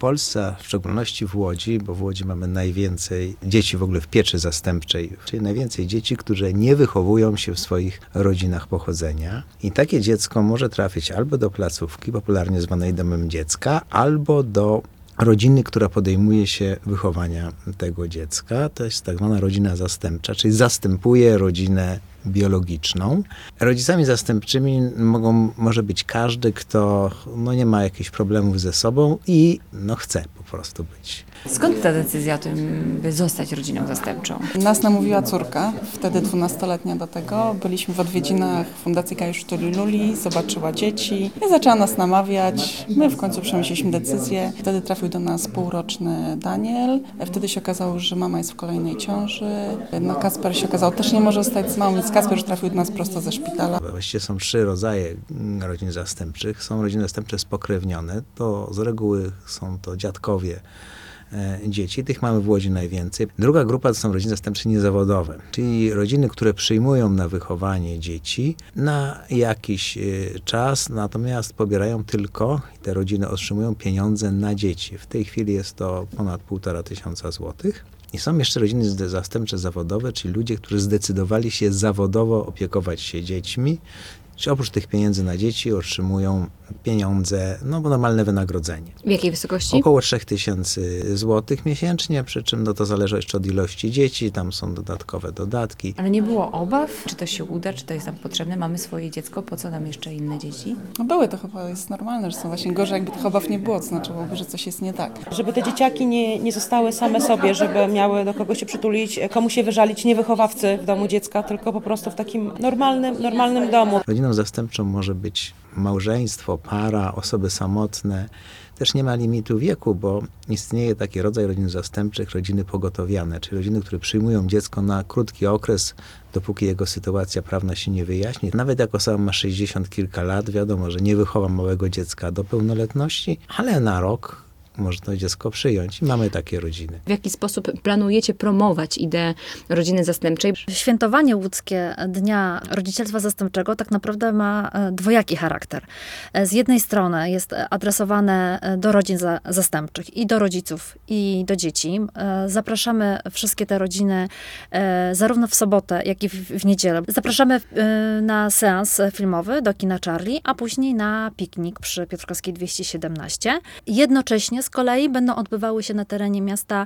Polsce, a w szczególności w Łodzi, bo w Łodzi mamy najwięcej dzieci w ogóle w pieczy zastępczej, czyli najwięcej dzieci, które nie wychowują się w swoich rodzinach pochodzenia. I takie dziecko może trafić albo do placówki, popularnie zwanej domem dziecka, albo do rodziny, która podejmuje się wychowania tego dziecka. To jest tak zwana rodzina zastępcza, czyli zastępuje rodzinę biologiczną. Rodzicami zastępczymi może być każdy, kto nie ma jakichś problemów ze sobą i chce po prostu być. Skąd ta decyzja o tym, by zostać rodziną zastępczą? Nas namówiła córka, wtedy 12-letnia do tego. Byliśmy w odwiedzinach Fundacji Kajusz Luli, zobaczyła dzieci i zaczęła nas namawiać. My w końcu przemyśleliśmy decyzję. Wtedy trafił do nas półroczny Daniel. Wtedy się okazało, że mama jest w kolejnej ciąży. Kasper się okazało, też nie może zostać z mamą, więc Kasper już trafił do nas prosto ze szpitala. Właściwie są 3 rodzaje rodzin zastępczych. Są rodziny zastępcze spokrewnione. To z reguły są to dziadkowie dzieci. Tych mamy w Łodzi najwięcej. Druga grupa to są rodziny zastępcze niezawodowe, czyli rodziny, które przyjmują na wychowanie dzieci na jakiś czas, natomiast pobierają tylko, te rodziny otrzymują pieniądze na dzieci. W tej chwili jest to ponad 1500 złotych. I są jeszcze rodziny zastępcze zawodowe, czyli ludzie, którzy zdecydowali się zawodowo opiekować się dziećmi, czy oprócz tych pieniędzy na dzieci otrzymują pieniądze, bo normalne wynagrodzenie. W jakiej wysokości? Około 3000 złotych miesięcznie, przy czym to zależy jeszcze od ilości dzieci, tam są dodatkowe dodatki. Ale nie było obaw? Czy to się uda, czy to jest nam potrzebne? Mamy swoje dziecko, po co nam jeszcze inne dzieci? Były, to chyba jest normalne, że są właśnie gorzej, jakby tych obaw nie było, to znaczyłoby, że coś jest nie tak. Żeby te dzieciaki nie zostały same sobie, żeby miały do kogo się przytulić, komu się wyżalić, nie wychowawcy w domu dziecka, tylko po prostu w takim normalnym domu. Rodziną zastępczą może być małżeństwo, para, osoby samotne. Też nie ma limitu wieku, bo istnieje taki rodzaj rodzin zastępczych, rodziny pogotowiane, czyli rodziny, które przyjmują dziecko na krótki okres, dopóki jego sytuacja prawna się nie wyjaśni. Nawet jak osoba ma 60 kilka lat, wiadomo, że nie wychowa małego dziecka do pełnoletności, ale na rok może to dziecko przyjąć i mamy takie rodziny. W jaki sposób planujecie promować ideę rodziny zastępczej? Świętowanie łódzkie Dnia Rodzicielstwa Zastępczego tak naprawdę ma dwojaki charakter. Z jednej strony jest adresowane do rodzin zastępczych i do rodziców, i do dzieci. Zapraszamy wszystkie te rodziny zarówno w sobotę, jak i w niedzielę. Zapraszamy na seans filmowy do kina Charlie, a później na piknik przy Piotrkowskiej 217. Jednocześnie z kolei będą odbywały się na terenie miasta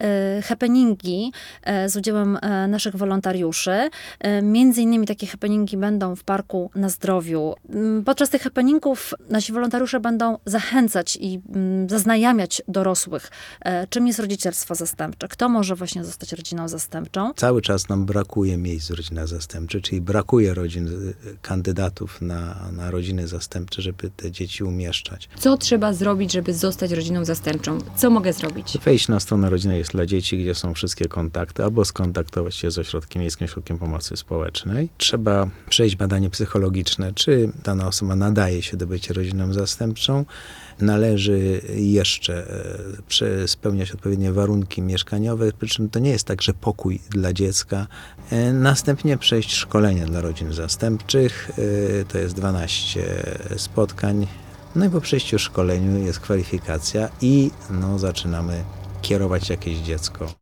happeningi z udziałem naszych wolontariuszy. Między innymi takie happeningi będą w Parku na Zdrowiu. Podczas tych happeningów nasi wolontariusze będą zachęcać i zaznajamiać dorosłych, czym jest rodzicielstwo zastępcze, kto może właśnie zostać rodziną zastępczą. Cały czas nam brakuje miejsc w rodzinach zastępczych, czyli brakuje kandydatów na rodziny zastępcze, żeby te dzieci umieszczać. Co trzeba zrobić, żeby zostać rodziną zastępczą? Co mogę zrobić? Wejść na stronę Rodzina jest dla dzieci, gdzie są wszystkie kontakty, albo skontaktować się z ośrodkiem Miejskim Ośrodkiem Pomocy Społecznej. Trzeba przejść badanie psychologiczne, czy dana osoba nadaje się do bycia rodziną zastępczą. Należy jeszcze spełniać odpowiednie warunki mieszkaniowe, przy czym to nie jest tak, że pokój dla dziecka. Następnie przejść szkolenia dla rodzin zastępczych. To jest 12 spotkań. I po przejściu szkoleniu jest kwalifikacja i zaczynamy kierować jakieś dziecko.